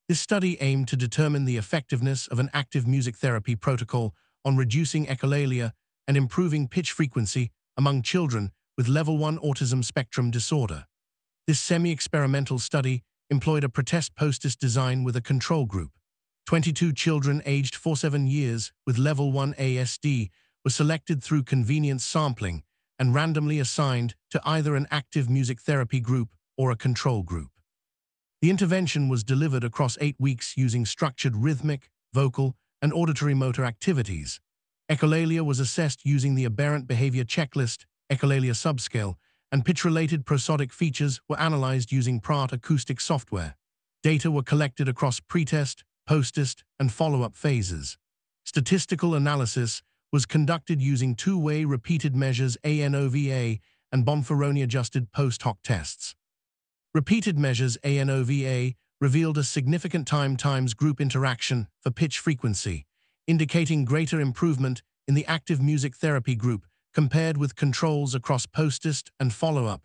This study aimed to determine the effectiveness of an active music therapy protocol on reducing echolalia and improving pitch frequency among children with level 1 autism spectrum disorder. This semi-experimental study employed a pretest-post-test design with a control group. 22 children aged 4-7 years with level 1 ASD were selected through convenience sampling and randomly assigned to either an active music therapy group or a control group. The intervention was delivered across 8 weeks using structured rhythmic, vocal, and auditory motor activities. Echolalia was assessed using the Aberrant Behavior Checklist, Echolalia Subscale, and pitch-related prosodic features were analyzed using Praat acoustic software. Data were collected across pretest, post-test, and follow-up phases. Statistical analysis was conducted using two-way repeated measures ANOVA and Bonferroni-adjusted post-hoc tests. Repeated measures ANOVA revealed a significant time-times-group interaction for pitch frequency, indicating greater improvement in the active music therapy group compared with controls across post-test and follow-up,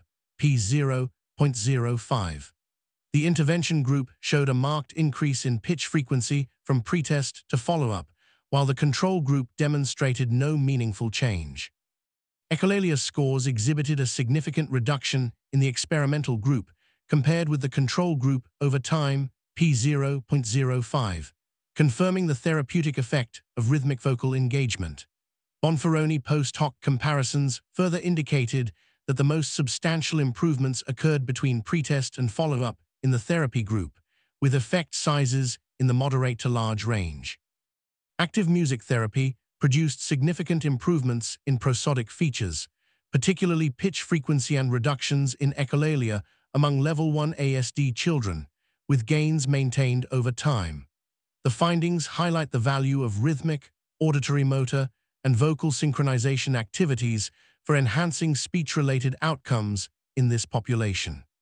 P0.05. The intervention group showed a marked increase in pitch frequency from pretest to follow-up, while the control group demonstrated no meaningful change. Echolalia scores exhibited a significant reduction in the experimental group compared with the control group over time, P0.05, confirming the therapeutic effect of rhythmic vocal engagement. Bonferroni post-hoc comparisons further indicated that the most substantial improvements occurred between pretest and follow-up in the therapy group, with effect sizes in the moderate to large range. Active music therapy produced significant improvements in prosodic features, particularly pitch frequency and reductions in echolalia among level 1 ASD children, with gains maintained over time. The findings highlight the value of rhythmic, auditory motor, and vocal synchronization activities for enhancing speech-related outcomes in this population.